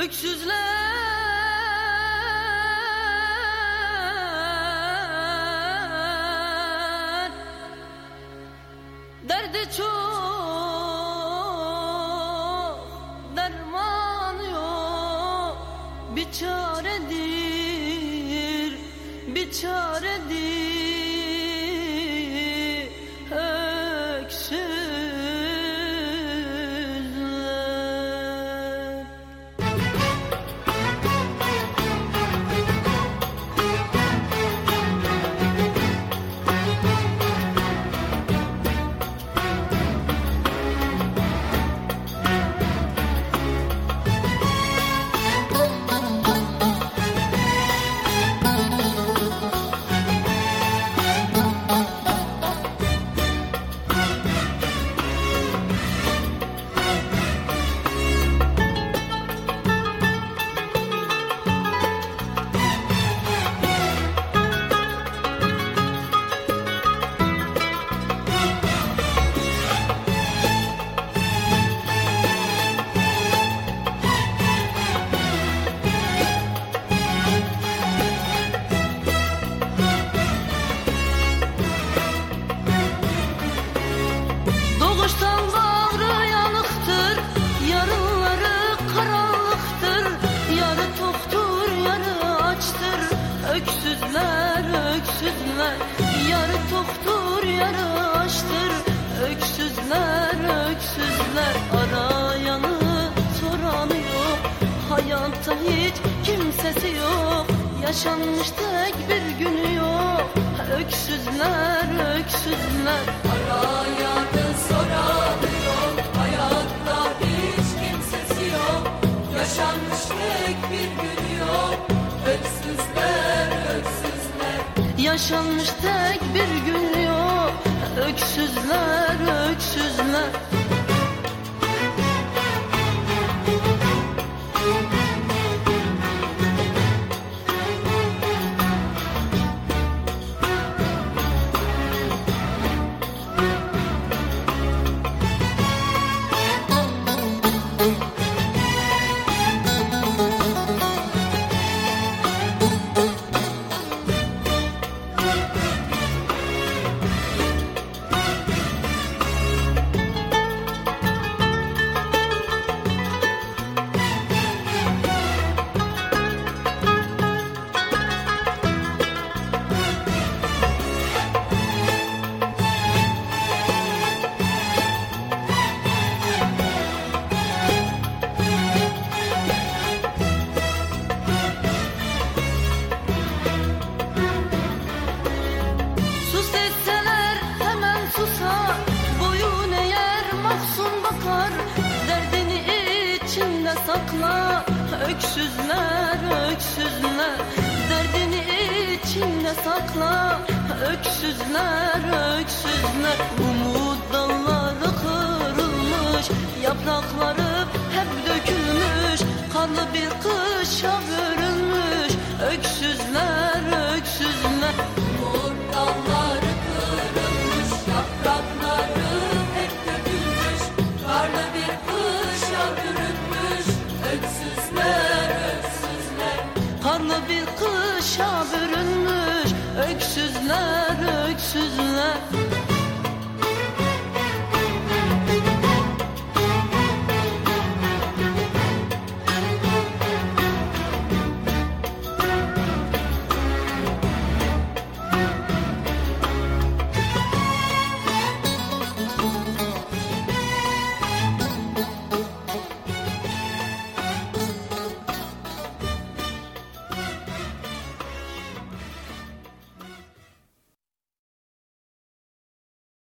Öksüzler derdi çok, derman yok, bir çaredir, bir çaredir öksüzler. Doğuştan bağrı yanıktır, yarınları karanlıktır, yarı toktur, yarı açtır. Öksüzler, öksüzler, yarı toktur, yarı açtır. Öksüzler, öksüzler, arayanı soranı yok. Hayatta hiç kimsesi yok, yaşanmış tek bir günü yok. Öksüzler, öksüzler, Arayanı soranı yok, hayatta hiç kimsesi yok, yaşanmış tek bir günü yok. Öksüzler, öksüzler, yaşanmış tek bir gün yok. Öksüzler, öksüzler. Sus etseler hemen susar, boyun eğer mahzun bakar, derdini içinde sakla. Öksüzler, öksüzler, derdini içinde sakla. Öksüzler, öksüzler, umut dalları kırılmış, yaprakları hep dökülmüş, karlı bir kışa